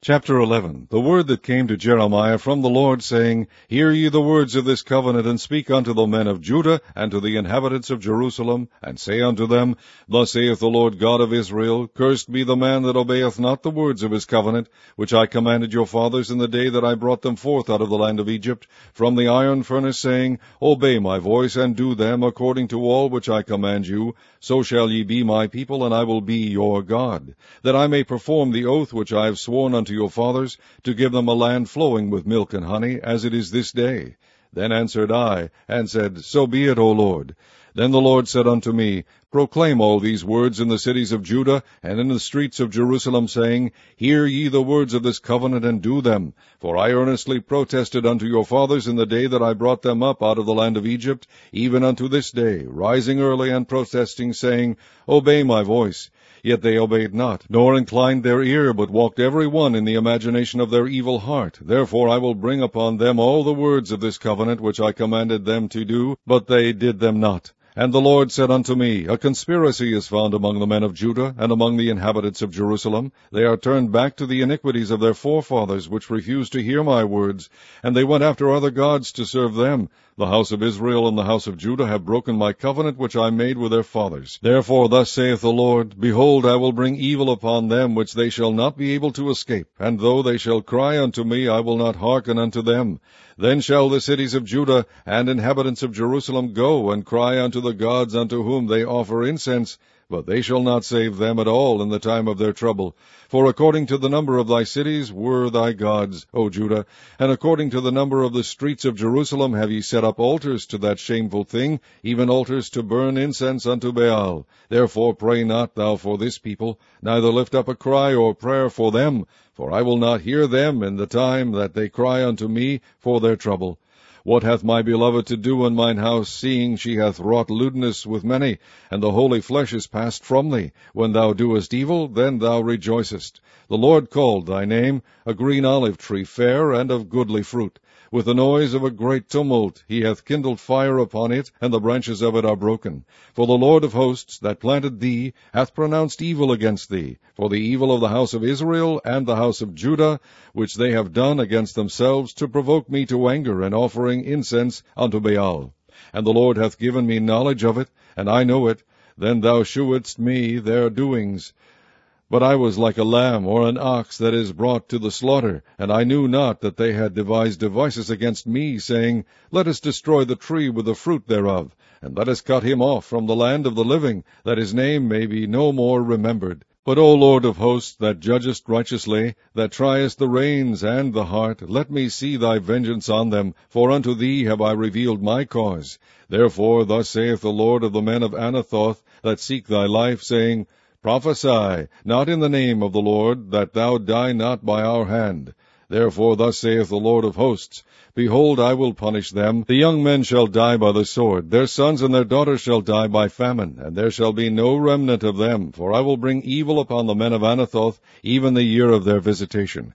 Chapter 11. The word that came to Jeremiah from the Lord, saying, Hear ye the words of this covenant, and speak unto the men of Judah, and to the inhabitants of Jerusalem, and say unto them, Thus saith the Lord God of Israel, Cursed be the man that obeyeth not the words of his covenant, which I commanded your fathers in the day that I brought them forth out of the land of Egypt, from the iron furnace, saying, Obey my voice, and do them according to all which I command you. So shall ye be my people, and I will be your God, that I may perform the oath which I have sworn unto your fathers, to give them a land flowing with milk and honey, as it is this day. Then answered I, and said, So be it, O Lord. Then the Lord said unto me, Proclaim all these words in the cities of Judah, and in the streets of Jerusalem, saying, Hear ye the words of this covenant, and do them. For I earnestly protested unto your fathers in the day that I brought them up out of the land of Egypt, even unto this day, rising early and protesting, saying, Obey my voice. Yet they obeyed not, nor inclined their ear, but walked every one in the imagination of their evil heart. Therefore I will bring upon them all the words of this covenant which I commanded them to do, but they did them not. And the Lord said unto me, A conspiracy is found among the men of Judah, and among the inhabitants of Jerusalem. They are turned back to the iniquities of their forefathers, which refused to hear my words, and they went after other gods to serve them. The house of Israel and the house of Judah have broken my covenant which I made with their fathers. Therefore thus saith the Lord, Behold, I will bring evil upon them, which they shall not be able to escape, and though they shall cry unto me, I will not hearken unto them. Then shall the cities of Judah and inhabitants of Jerusalem go and cry unto the gods unto whom they offer incense, but they shall not save them at all in the time of their trouble. For according to the number of thy cities were thy gods, O Judah, and according to the number of the streets of Jerusalem have ye set up altars to that shameful thing, even altars to burn incense unto Baal. Therefore pray not thou for this people, neither lift up a cry or prayer for them, for I will not hear them in the time that they cry unto me for their trouble. What hath my beloved to do in mine house, seeing she hath wrought lewdness with many, and the holy flesh is passed from thee? When thou doest evil, then thou rejoicest. The Lord called thy name, a green olive tree, fair and of goodly fruit. With the noise of a great tumult he hath kindled fire upon it, and the branches of it are broken. For the Lord of hosts, that planted thee, hath pronounced evil against thee, for the evil of the house of Israel and the house of Judah, which they have done against themselves, to provoke me to anger, and offering incense unto Baal. And the Lord hath given me knowledge of it, and I know it. Then thou shewedst me their doings. But I was like a lamb or an ox that is brought to the slaughter, and I knew not that they had devised devices against me, saying, Let us destroy the tree with the fruit thereof, and let us cut him off from the land of the living, that his name may be no more remembered. But, O Lord of hosts, that judgest righteously, that triest the reins and the heart, let me see thy vengeance on them, for unto thee have I revealed my cause. Therefore thus saith the Lord of the men of Anathoth, that seek thy life, saying, Prophesy, not in the name of the Lord, that thou die not by our hand. Therefore thus saith the Lord of hosts, Behold, I will punish them. The young men shall die by the sword, their sons and their daughters shall die by famine, and there shall be no remnant of them, for I will bring evil upon the men of Anathoth, even the year of their visitation.